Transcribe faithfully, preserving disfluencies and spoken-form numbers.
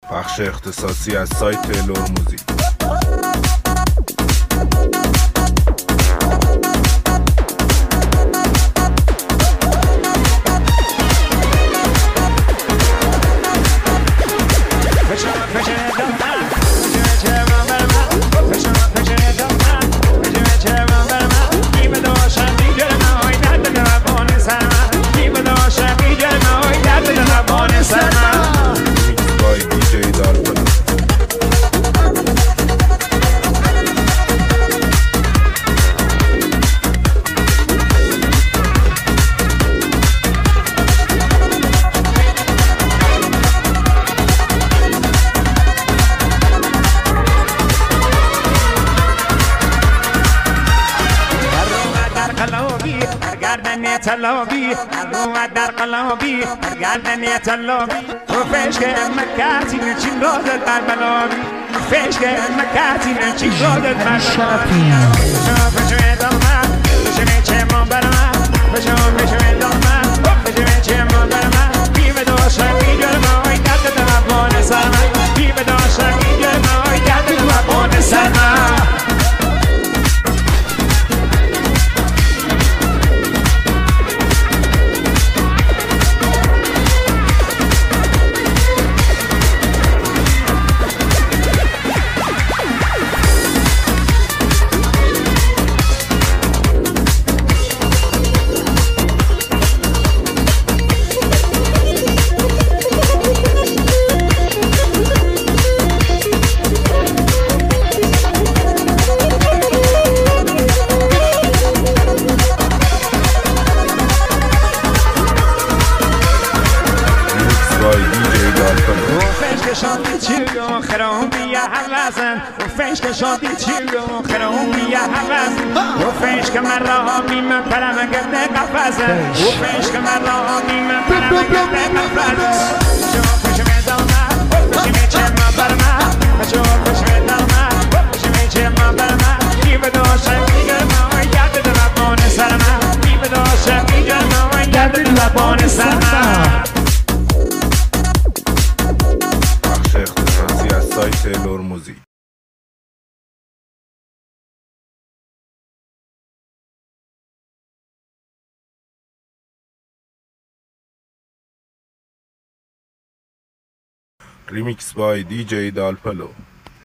بخش اختصاصی از سایت لور موزیک. تلابي رواد در قلابي گردن تلابي و فشک مکاتی نچین رادت بر بلابی فشک مکاتی نچین رادت بر بلابی بشو بشو دلما بشو میچه من برما بشو بشو دلما بشو میچه من برما بی بدوشم میگرمای درد دلبان سرما بی بدوشم میگرمای درد دلبان سرما وفيش كشاطي تشيلو خيرهم بيا حفاز وفيش كمان راهمي من بلا ما قد قفاز وفيش كمان راهمي من بلا ما قد قفاز شوف وش مدلنا وش ميجي ما برما شوف وش مدلنا وش ميجي ما برما كيف دوش ميجرما وياد دلبون سرما كيف دوش ميجرما وياد دلبون سرما بخش اختصاصی از سایت لور موزیک. Remix by D J Dalpalo.